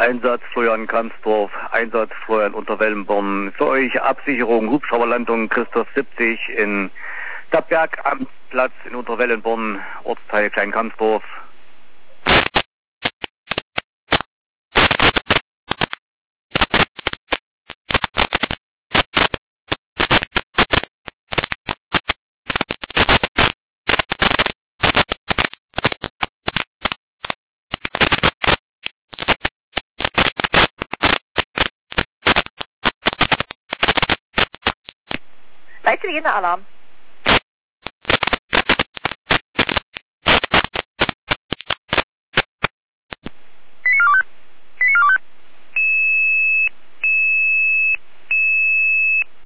Einsatz Florian Kamsdorf, Einsatz Florian Unterwellenborn. Für euch Absicherung Hubschrauberlandung Christoph 70 in der Bergamtplatz in Unterwellenborn, Ortsteil Klein-Kamsdorf. Leitstelle Alarm.